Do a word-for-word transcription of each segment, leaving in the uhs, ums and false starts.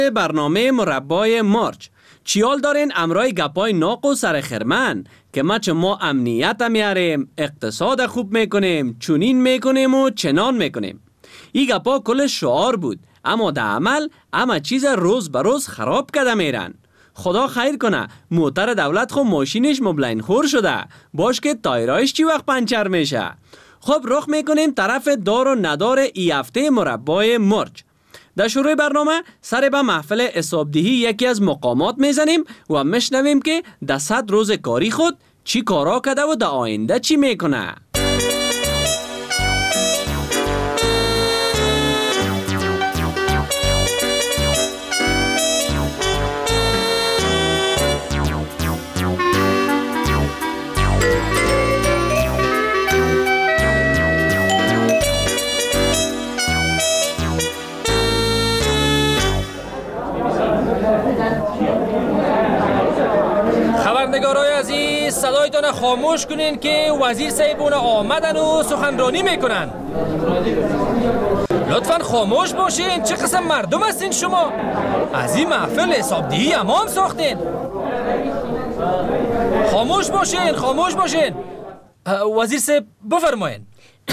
برنامه مربای مارچ. چیال دارین امرای گپای ناق و سر خرمن که ما چه ما امنیت میاریم، اقتصاد خوب میکنیم، چونین میکنیم و چنان میکنیم. ای گپا کل شعار بود، اما در عمل اما چیز روز به روز خراب کده میرن. خدا خیر کنه موتر دولت خو ماشینش مبلین خور شده، باش که تایرایش چی وقت پنچر میشه. خب رخ میکنیم طرف دار و ندار ای هفته مربای مارچ. در شروع برنامه سر به محفل حسابدهی یکی از مقامات میزنیم و میشنویم که در صد روز کاری خود چی کارا کرده و در آینده چی میکنه. خبرنگارای عزیز صدایتان خاموش کنین که وزیر صاحبون آمدن و سخنرانی میکنن. لطفاً خاموش باشین. چه قسم مردم هستین شما؟ از این محفل حسابدهی امان ساختین. خاموش باشین خاموش باشین. وزیر صاحب بفرمایین.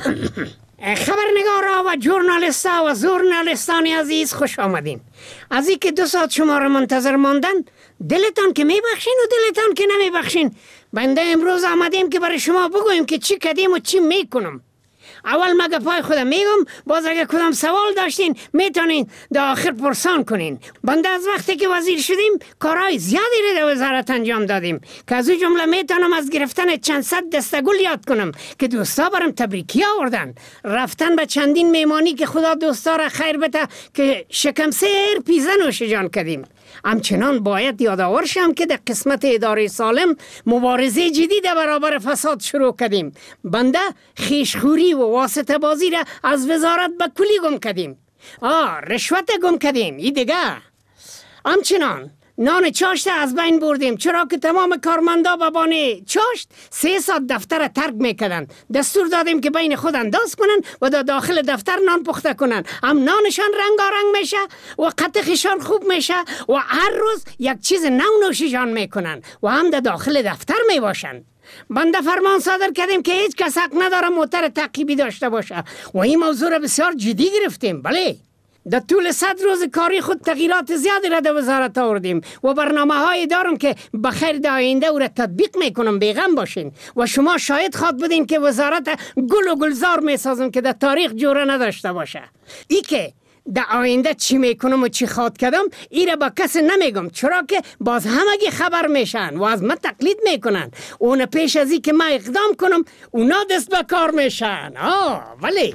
خبرنگارا و جورنالیستا و زورنالیستان عزیز خوش آمدین. از این که دو ساعت شما را منتظر ماندن، دلتان که میبخشین و دلتان که نمیبخشین. بنده امروز آمدیم که برای شما بگویم که چی کردیم و چی میکنم. اول مگه پای خودم میگم، باز اگه کدام سوال داشتین میتونین در آخر پرسان کنین. بنده از وقتی که وزیر شدیم کارهای زیادی رو در وزارت انجام دادیم که از اون جمله میتونم از گرفتن چند صد دسته گل یاد کنم که دوستا برام تبریکی آوردن، رفتن به چندین میمانی که خدا دوستا را خیر بده که شکم سیر پیزه نوش جان کردیم. همچنان باید یادآور شم که در قسمت اداره سالم مبارزه جدی در برابر فساد شروع کردیم. بنده خیشخوری و واسطه بازی را از وزارت به کلی گم کردیم. آه رشوت گم کردیم. ای دیگه همچنان نان چاشت از بین بردیم، چرا که تمام کارمندا به بانه چاشت سه ساعت دفتر ترک میکردن. دستور دادیم که بین خود انداز کنن و در داخل دفتر نان پخته کنن. هم نانشان رنگارنگ میشه و قطعشان خوب میشه و هر روز یک چیز نو نوشیشان میکنن و هم در داخل دفتر میباشن. بنده فرمان صادر کردیم که هیچ کس حق نداره موتر تعقیبی داشته باشه و این موضوع را بسیار جدی گرفتیم. بله، در طول صد روز کاری خود تغییرات زیادی را در وزارت آوردیم و برنامه هایی دارم که بخیر در آینده او را تطبیق میکنم. بیغم باشین و شما شاید خواد بدین که وزارت گل و گلزار میسازم که در تاریخ جوره نداشته باشه. ای که در آینده چی میکنم و چی خواد کردم ای را با کسی نمیگم، چرا که باز همگی خبر میشن و از من تقلید میکنن. اون پیش از ای که من اقدام کنم اونا دست به کار میشن. آه ولی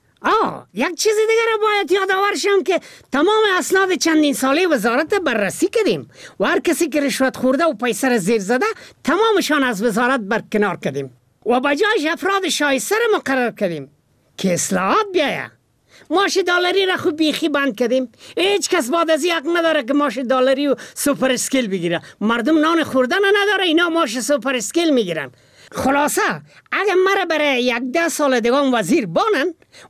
آه یک چیز دیگر را باید یادآور شم که تمام اسناد چندین ساله وزارت بررسی کردیم و هر کسی که رشوت خورده و پیسه را زیر زده تمامشان از وزارت برکنار کردیم و بجایش افراد شایسته را مقرر کردیم که اصلاحات بیایه. ماش دلاری را خوب بیخی بند کردیم. هیچ کس بعد از یک نداره که ماش دلاری و سوپر اسکیل بگیره. مردم نان خوردن نداره، اینا ماش سوپر اسکیل میگیرن. خلاصه اگه مرا برای یک ده سال دیگه وزیر بانن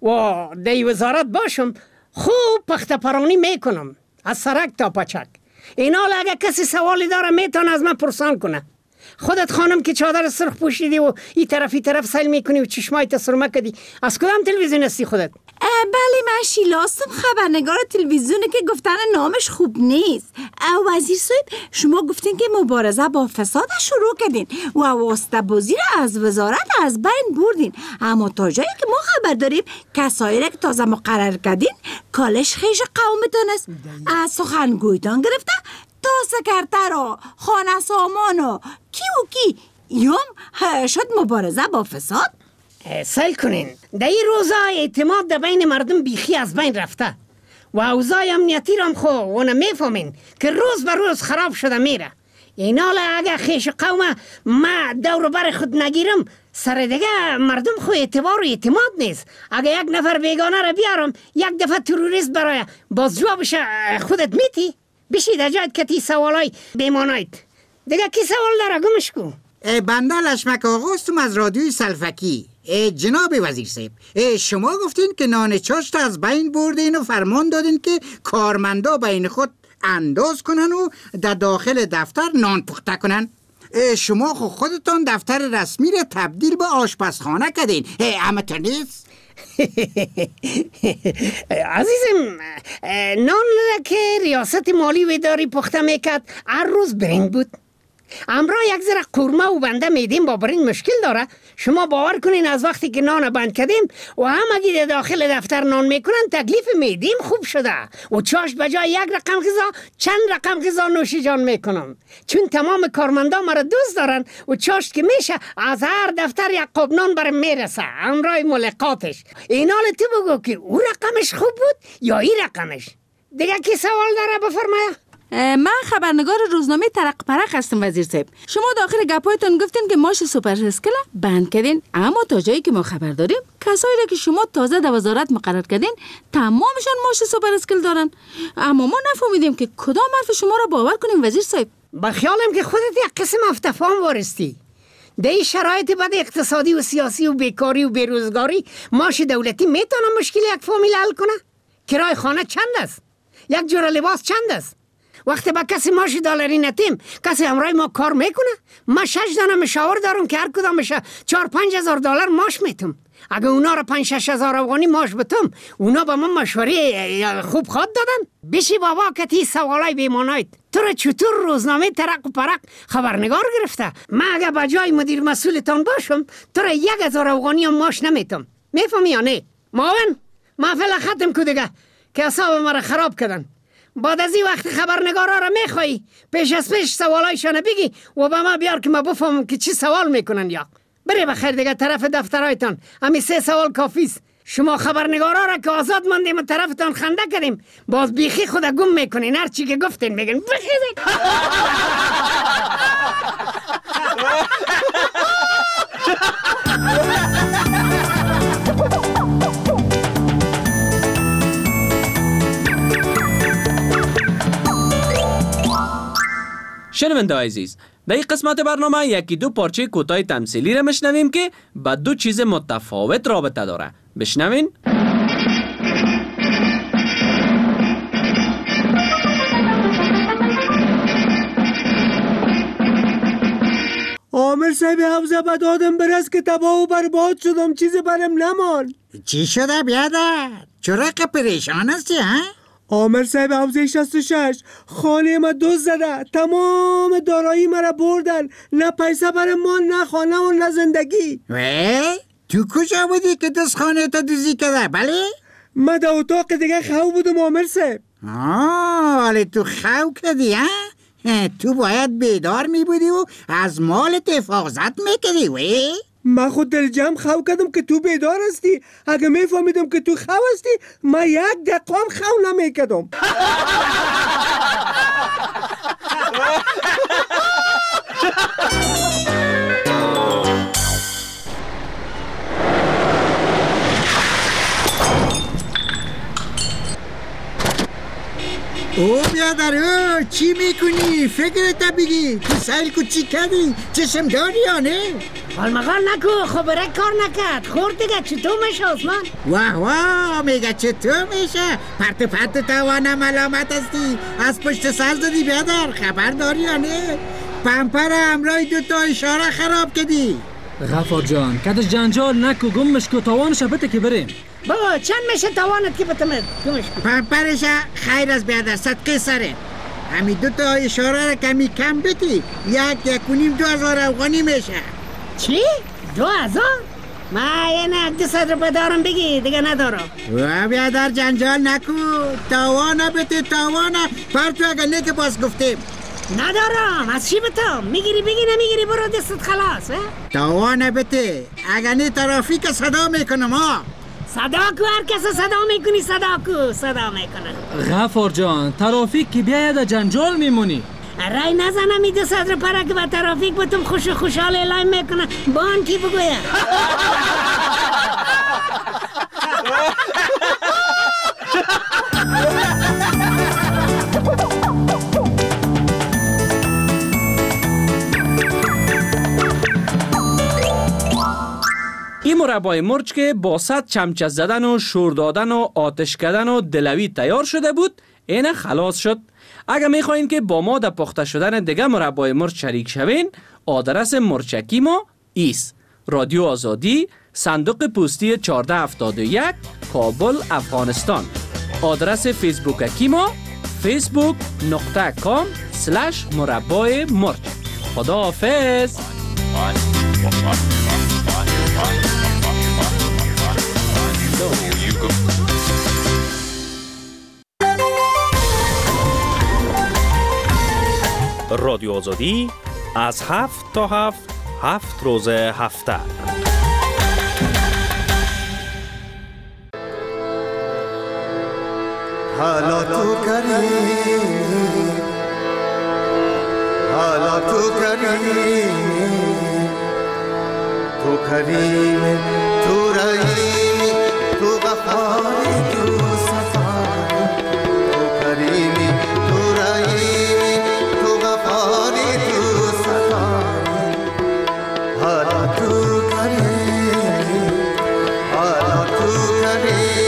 و دی وزارت باشم، خوب پخته پرانی میکنم از سرک تا پچک. اینا اگه کسی سوالی داره میتونه از من پرسان کنه. خودت خانم که چادر سرخ پوشیدی و این طرف این طرف سیل میکنی و چشمای تسرمه کردی، از کدام تلویزیون هستی خودت؟ بله من شیلاستم، خبرنگار تلویزیونه که گفتن نامش خوب نیست. وزیر صاحب شما گفتین که مبارزه با فساد شروع کردین و واسطه بازی را از وزارت از بین بردین، اما تا جایی که ما خبر داریم کسایی را که تازه مقرر کردین کالش خیش قومتان است. از سخنگویتان گرفته تا سکرتر و خانه سامان و کی و کی یوم شد مبارزه با فساد. سیل کنین در این روزا اعتماد در بین مردم بیخی از بین رفته و اوضاع امنیتی رام خو اونه میفهمین که روز به روز خراب شده میره. اینا اگه خیش قوم ما دور بر خود نگیرم سر دیگه مردم خو اعتبار و اعتماد نیست. اگه یک نفر بیگانه را بیارم یک دفعه تروریست برای باز جوابش خودت میتی بشید اجاید کتی سوالای بیمانایت دیگه. کی سوال داره گمش کو؟ بنده لشمک آقاستم از رادیوی سلفکی. جناب وزیر صاحب شما گفتین که نان چاشت از بین بردین و فرمان دادین که کارمندا بین خود انداز کنن و در داخل دفتر نان پخته کنن. شما خو خودتان دفتر رسمی را تبدیل به آشپزخانه کردین. همتون نیست؟ عزیزم، نان که ریاست مالی و اداری پخته میکرد هر روز برنج بود. امرا یک ذره قورمه و بنده میدیم با برنج مشکل داره. شما باور کنین از وقتی که نان بند کردیم و همگی داخل دفتر نان میکنن تکلیف میدیم خوب شده و چاشت بجای یک رقم غذا چند رقم غذا نوشی جان میکنم، چون تمام کارمندا مرا دوست دارن و چاشت که میشه از هر دفتر یک قاب نان برم میرسه امرای ملاقاتش. اینال تو بگو که او رقمش خوب بود یا این رقمش؟ دیگه کی سوال داره بفرمایه؟ من خبرنگار روزنامه ترق پرق هستم وزیر صاحب. شما داخل گپایتون گفتین که ماش سوپر اسکل بند کردین، اما تا جایی که ما خبر داریم کسایی را که شما تازه در وزارت مقرر کردین تمامشان ماش سوپر اسکل دارن، اما ما نفهمیدیم که کدام حرف شما را باور کنیم وزیر صاحب. با خیالم که خودت یک قسم افتفام وارستی. در این شرایط بد اقتصادی و سیاسی و بیکاری و بیروزگاری ماش دولتی میتونه مشکل یک فامیل حل کنه؟ کرای خانه چند است؟ یک جور لباس چند است؟ وقتی با کسی ماش دلاری نتیم کسی همراه ما کار میکنه؟ ما شش دانه مشاور دارم که هر کدامش چار پنج هزار دلار ماش میتم. اگه اونا را پنج شش هزار افغانی ماش بتم اونا با من مشوره خوب خود دادن؟ بشی بابا کتی سوالای بیمانایت. تو را چطور روزنامه ترق و پرق خبرنگار گرفته؟ من اگه بجای مدیر مسئولتان باشم تو را یک هزار افغانی هم ماش نمیتم. میفهمی یا نه؟ معاون محفل ختم کو دیگه که اعصاب مرا خراب کردن. بعد از این وقت خبرنگارا را میخوایی پیش از پیش سوالایشان بگی و با ما بیار که ما بفهمم که چی سوال میکنن. یا بره بخیر دیگه طرف دفترایتان، همین سه سوال کافیست. شما خبرنگارا را که آزاد ماندیم و طرفتان خنده کردیم باز بیخی خود گم میکنین، هر چی که گفتین میگن بخیزید. شنونده عزیز، در این قسمت برنامه یکی دو پارچه کوتاه تمثیلی را میشنویم که با دو چیز متفاوت رابطه داره. بشنوین. عامر صاحب حوزه بد آدم برس که تباه و برباد شدم، چیزی برم نمان. چی شده بیادر؟ چرا که پریشان هستی ها؟ عامر صاحب حوزه شصت و شش خانه ما دوز زده، تمام دارایی مرا بردن، نه پیسه برای ما نه خانه و نه زندگی. وی؟ تو کجا بودی که دوست خانه تا دوزی کرده؟ بله؟ من در اتاق دیگه خو بودم عامر صاحب. آه ولی تو خو کردی ها؟ تو باید بیدار می بودی و از مالت حفاظت میکردی. وی؟ من خود دل جمع خو کردم که تو بیدار هستی. اگه میفهمیدم که تو خو هستی من یک دقیقه هم خو نمیکردم. او بیادر او چی میکنی؟ فکرت بگی تو سیل کو چی کردی؟ چشم داری یا نه؟ حالمقال نکو، خبره کار نکرد. خورد دیگه چطور میشه عثمان؟ واه واه میگه چطور میشه؟ پرت پرت توانه ملامت هستی، از پشت سر زدی بیادر، خبر داری یا نه؟ پمپر همراه دو تا اشاره خراب کردی. غفار جان کدش جنجال نکو، گمش کو توانش بده که بریم. بابا چند میشه توانت که بتمد گمش کو؟ پمپرش خیر از بیادر، صدقه سره. همین دو تا اشاره را کمی کم بتی، یک یک و نیم دو هزار افغانی میشه. چی؟ دو هزار؟ ما یعنی دو صد روپه دارم بگی دیگه ندارم. و بیادر جنجال نکو، تاوانه بتی تاوانه، پرتو اگه نه که باز گفتیم. ندارم، از چی بتم؟ میگیری بگی نمیگیری برو دستت خلاص. تاوانه بتی، اگه نه ترافیک صدا میکنم ها. صدا کو، هر کس صدا میکنی صدا کو صدا میکنه. غفار جان ترافیک که بیاید جنجال میمونی. رای نزنم این دو صد رو پره که با ترافیک بتم خوش خوشحال اعلام میکنه. با آن کی بگویم؟ این مربای مرچ که با صد چمچه زدن و شور دادن و آتش کردن و دلوی تیار شده بود، اینه خلاص شد. اگر میخواین که با ما در پخته شدن دیگه مربای مرچ شریک شوین، آدرس مرچکی ما ایست: رادیو آزادی، صندوق پستی چهارده هفتاد و یک، کابل، افغانستان. آدرس فیسبوکی ما فیسبوک نقطه کام سلش مربای مرچ. خدا حافظ. رادیو آزادی از هفت تا هفت هفت روز هفته. حالا تو کریم، حالا تو کریم، تو کریم، تو رحیمی، تو غفاری، تو صفایی، تو کریمی، تو رحیمی، تو غفاری، تو صفایی. حالا تو کریم، حالا تو کریم.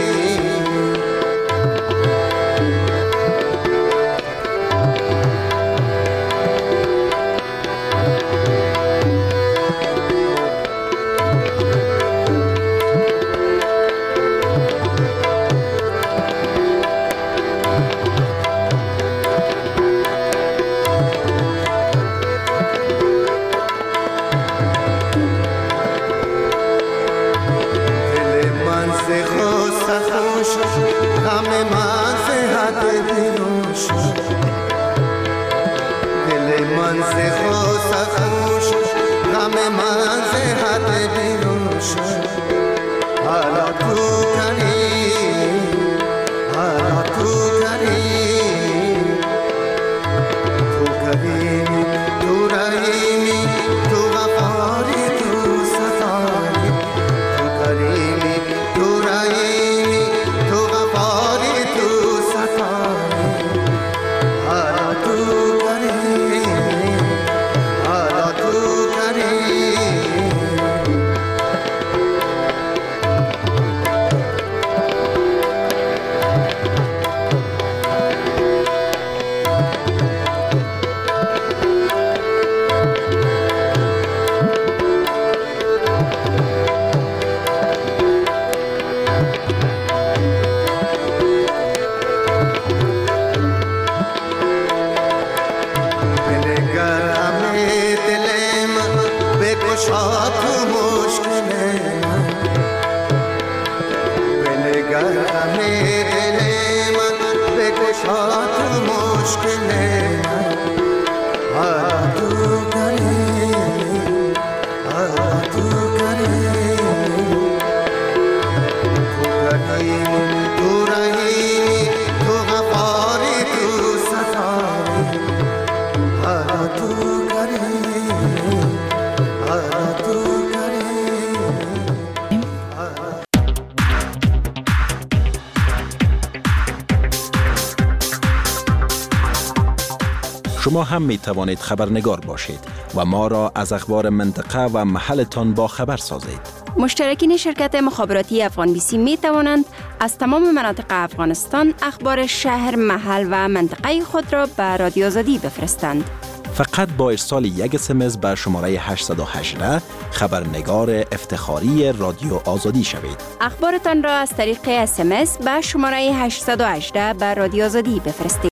شما هم می توانید خبرنگار باشید و ما را از اخبار منطقه و محلتان با خبر سازید. مشترکین شرکت مخابراتی افغان بی سی می توانند از تمام مناطق افغانستان اخبار شهر، محل و منطقه خود را به رادیو آزادی بفرستند. فقط با ارسال یک اس ام اس به شماره هشت یک هشت خبرنگار افتخاری رادیو آزادی شوید. اخبارتان را از طریق اس ام اس به شماره هشت یک هشت به رادیو آزادی بفرستید.